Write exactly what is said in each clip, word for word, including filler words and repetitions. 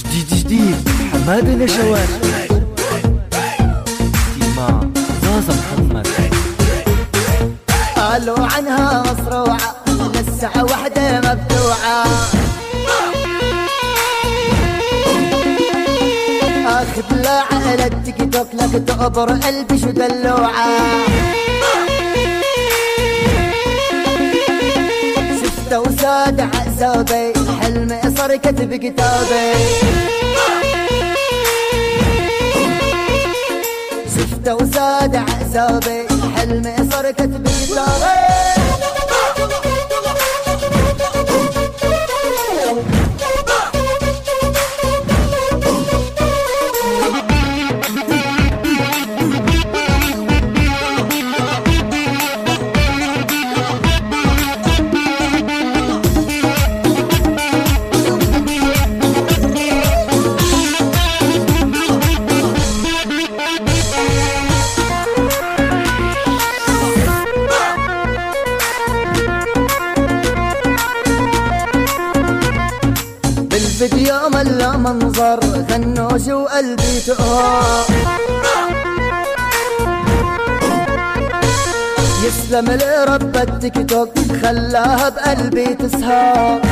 جديد جديد حمادة نشوات تيما زازا محمد. قالوا عنها مصروعة للساعة واحدة مبدوعة، اخذ لا على التيك توك لك تعبر قلبي شو دلوعة. شفته وساد عذابي حلمي صار كتب كتابي، شفته وساد عذابي حلمي صار كتب كتابي. بالفيديو ملا منظر خنوش وقلبي تقهر، يسلم لرب التيك توك خلاها بقلبي تسهر،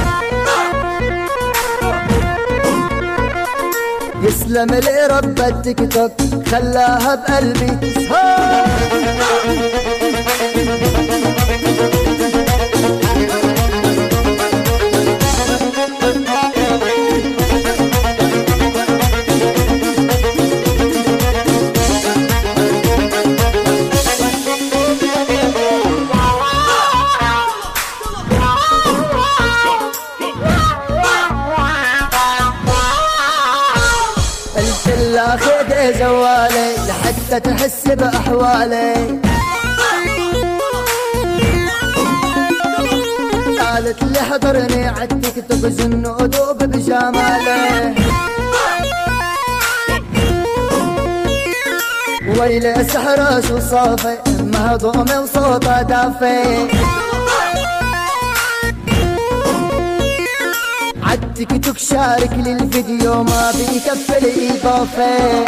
يسلم لرب التيك توك خلاها بقلبي تسهر. لا خذ جوالي لحتى تحس بأحوالي، قالت لي حضرني عالتيك توك جن ودوب بجمالي، ويلي سحرة شو صافي مهضومي وصوتها دافي، عالتيك توك شارك للفيديو ما بيكفي الإضافة.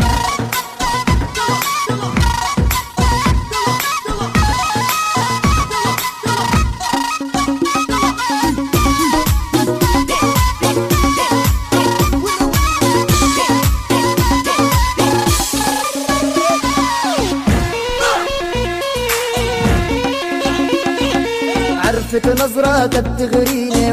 عرفت نظراتك بتغريني